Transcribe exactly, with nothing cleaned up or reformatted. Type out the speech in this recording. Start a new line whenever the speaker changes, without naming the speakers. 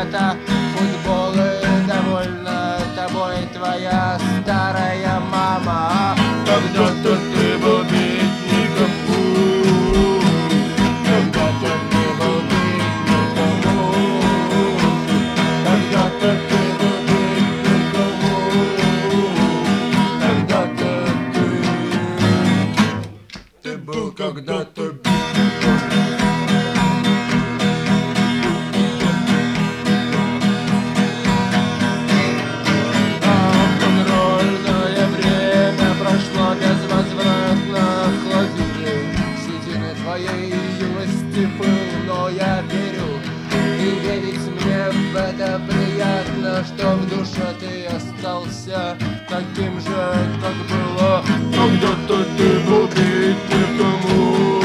света, футбол и довольна тобой твоя старая мама. Когда-то ты был бедняком, когда-то ты был бедняком, когда-то ты был бедняком, когда-то ты, ты был когда-то бедняком. Твоей юности был, но я верю, и верить мне в это приятно, что в душе ты остался таким же, как было. Когда-то ты был бедняком.